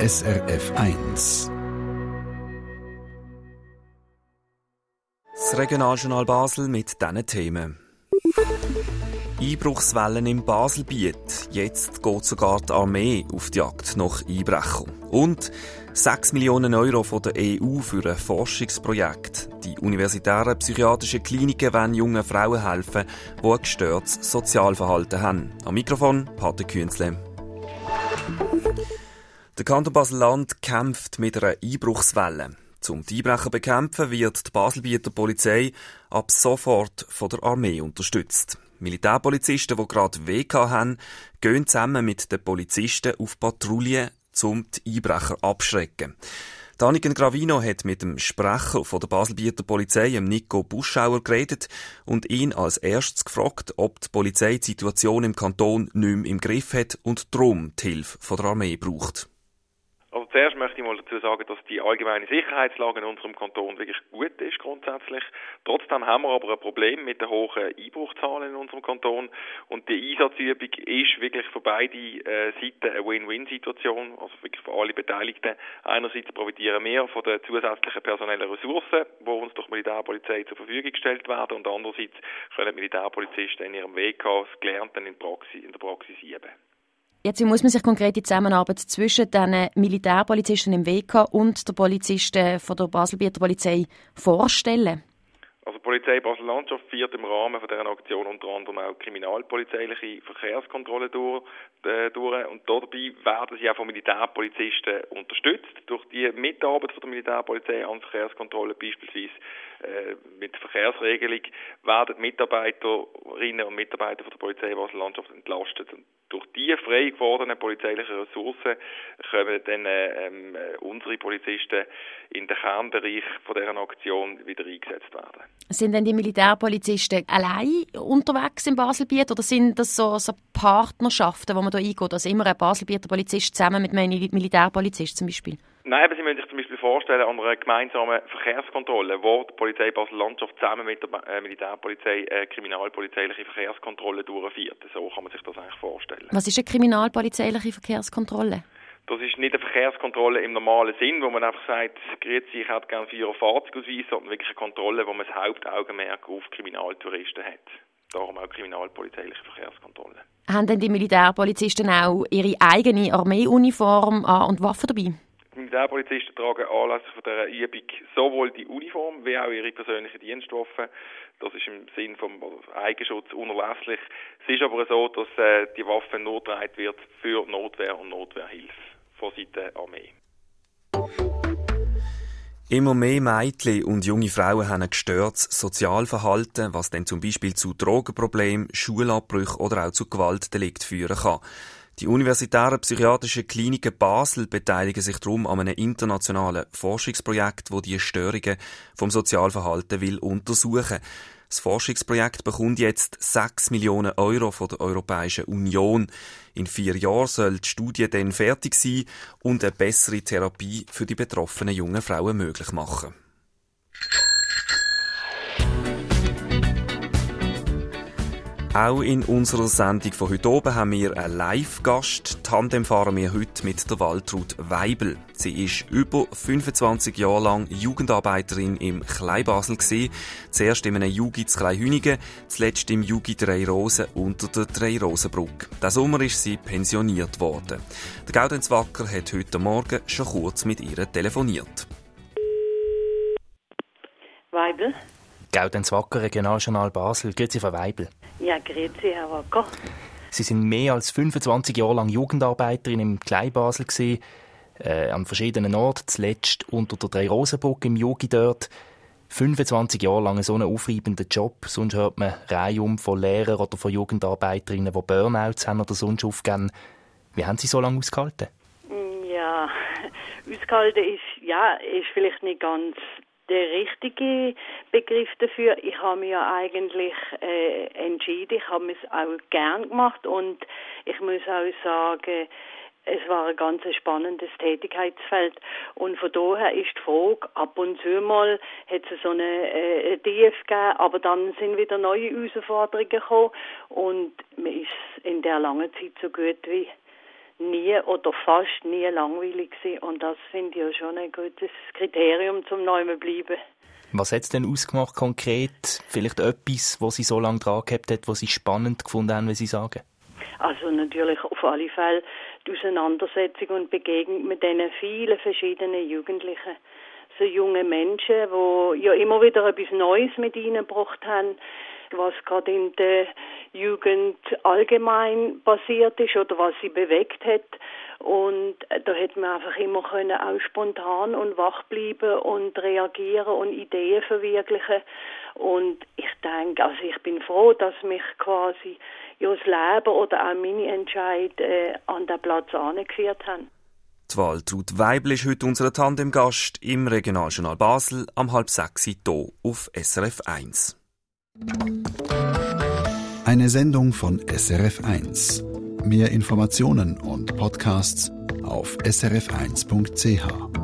SRF 1. Das Regionaljournal Basel mit diesen Themen. Einbruchswellen im Baselbiet. Jetzt geht sogar die Armee auf die Jagd nach Einbrechern. Und 6 Millionen Euro von der EU für ein Forschungsprojekt. Die universitären psychiatrischen Kliniken wollen jungen Frauen helfen, die ein gestörtes Sozialverhalten haben. Am Mikrofon Pater Künzle. Der Kanton Basel-Land kämpft mit einer Einbruchswelle. Um die Einbrecher zu bekämpfen, wird die Baselbieter Polizei ab sofort von der Armee unterstützt. Militärpolizisten, die gerade WK haben, gehen zusammen mit den Polizisten auf Patrouille, um die Einbrecher abschrecken. Daniken Gravino hat mit dem Sprecher von der Baselbieter Polizei, Nico Buschauer, geredet und ihn als erstes gefragt, ob die Polizei die Situation im Kanton nicht mehr im Griff hat und darum die Hilfe von der Armee braucht. Also zuerst möchte ich mal dazu sagen, dass die allgemeine Sicherheitslage in unserem Kanton wirklich gut ist grundsätzlich. Trotzdem haben wir aber ein Problem mit den hohen Einbruchzahlen in unserem Kanton und die Einsatzübung ist wirklich für beide Seiten eine Win-Win-Situation, also wirklich für alle Beteiligten. Einerseits profitieren wir von den zusätzlichen personellen Ressourcen, die uns durch die Militärpolizei zur Verfügung gestellt werden, und andererseits können Militärpolizisten in ihrem WK das Gelernte in der Praxis üben. Jetzt muss man sich konkret die Zusammenarbeit zwischen den Militärpolizisten im WK und den Polizisten von der Baselbieter Polizei vorstellen. Also die Polizei Basel-Landschaft führt im Rahmen von dieser Aktion unter anderem auch kriminalpolizeiliche Verkehrskontrollen durch und dabei werden sie auch von Militärpolizisten unterstützt. Durch die Mitarbeit von der Militärpolizei an Verkehrskontrollen, beispielsweise mit der Verkehrsregelung, werden Mitarbeiterinnen und Mitarbeiter von der Polizei Basel-Landschaft entlastet. Und durch die frei gewordenen polizeilichen Ressourcen können dann unsere Polizisten in den Kernbereich von dieser Aktion wieder eingesetzt werden. Sind denn die Militärpolizisten allein unterwegs im Baselbiet oder sind das so Partnerschaften, wo man da eingeht? Also immer ein Baselbieter Polizist zusammen mit einem Militärpolizist zum Beispiel? Nein, aber Sie müssen sich zum Beispiel vorstellen, an einer gemeinsamen Verkehrskontrolle, wo die Polizei Basel-Landschaft zusammen mit der Militärpolizei kriminalpolizeiliche Verkehrskontrolle durchführt. So kann man sich das eigentlich vorstellen. Was ist eine kriminalpolizeiliche Verkehrskontrolle? Das ist nicht eine Verkehrskontrolle im normalen Sinn, wo man einfach sagt, grüezi, ich hätte gerne für Ihren Fahrzeugausweis, sondern wirklich eine Kontrolle, wo man das Hauptaugenmerk auf Kriminaltouristen hat. Darum auch kriminalpolizeiliche Verkehrskontrolle. Haben denn die Militärpolizisten auch ihre eigene Armeeuniform an und Waffen dabei? Die Militärpolizisten tragen anlässlich von dieser Übung sowohl die Uniform wie auch ihre persönlichen Dienstwaffen. Das ist im Sinn vom Eigenschutz unerlässlich. Es ist aber so, dass die Waffe nur getragen wird für Notwehr und Notwehrhilfe von Seiten der Armee. Immer mehr Mädchen und junge Frauen haben ein gestörtes Sozialverhalten, was dann zum Beispiel zu Drogenproblemen, Schulabbrüchen oder auch zu Gewaltdelikten führen kann. Die universitären psychiatrischen Kliniken Basel beteiligen sich darum an einem internationalen Forschungsprojekt, das die Störungen vom Sozialverhalten will untersuchen. Das Forschungsprojekt bekommt jetzt 6 Millionen Euro von der Europäischen Union. In 4 Jahren soll die Studie dann fertig sein und eine bessere Therapie für die betroffenen jungen Frauen möglich machen. Auch in unserer Sendung von heute oben haben wir einen Live-Gast. Tandem fahren wir heute mit der Waltraud Weibel. Sie ist über 25 Jahre lang Jugendarbeiterin im Kleinbasel gewesen. Zuerst in einem Jugi zu Kleinhünigen, zuletzt im Jugi Drei Rosen unter der Drei-Rosen-Brücke. Diesen Sommer ist sie pensioniert worden. Der Gaudenz Wacker hat heute Morgen schon kurz mit ihr telefoniert. Weibel? Gaudenz Wacker, Regionaljournal Basel. Grüezi, Frau Weibel. Ja, grüezi, Herr Wacker. Sie sind mehr als 25 Jahre lang Jugendarbeiterin im Kleinbasel gewesen, an verschiedenen Orten, zuletzt unter der Drei-Rosen-Brücke im Jugi dort. 25 Jahre lang so einen aufreibenden Job. Sonst hört man Reihe von Lehrern oder von Jugendarbeiterinnen, die Burnouts haben oder sonst aufgeben. Wie haben Sie so lange ausgehalten? Ja, ausgehalten ist vielleicht nicht ganz der richtige Begriff dafür. Ich habe mich ja eigentlich entschieden, ich habe es auch gern gemacht und ich muss auch sagen, es war ein ganz spannendes Tätigkeitsfeld und von daher ist die Frage, ab und zu mal hat es so eine Tief gegeben, aber dann sind wieder neue Herausforderungen gekommen und man ist in der langen Zeit so gut wie nie oder fast nie langweilig gewesen. Und das finde ich ja schon ein gutes Kriterium zum Neuem bleiben. Was hat es denn ausgemacht konkret? Vielleicht etwas, was Sie so lange dran gehabt hat, was Sie spannend gefunden haben, wie Sie sagen? Also natürlich auf alle Fälle die Auseinandersetzung und Begegnung mit diesen vielen verschiedenen Jugendlichen. So junge Menschen, die ja immer wieder etwas Neues mit reingebracht haben, was gerade in der Jugend allgemein passiert ist oder was sie bewegt hat. Und da hätte man einfach immer können auch spontan und wach bleiben und reagieren und Ideen verwirklichen. Und ich denke, also ich bin froh, dass mich quasi ja das Leben oder auch meine Entscheidungen an den Platz angeführt haben. Die Waltraud Weibel ist heute unser Tandemgast im Regionaljournal Basel am 5:30 hier auf SRF 1. Eine Sendung von SRF 1. Mehr Informationen und Podcasts auf srf1.ch.